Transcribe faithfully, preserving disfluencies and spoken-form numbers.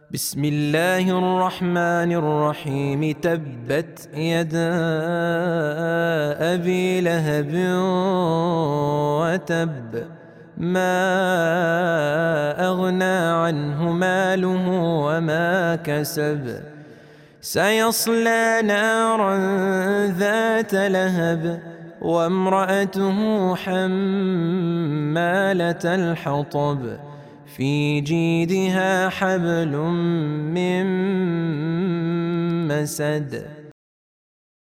بسم الله الرحمن الرحيم. تبت يدا أبي لهب وتب، ما أغنى عنه ماله وما كسب، سيصلى نارا ذات لهب وامرأته حمالة الحطب، في جيدها حبل من مسد.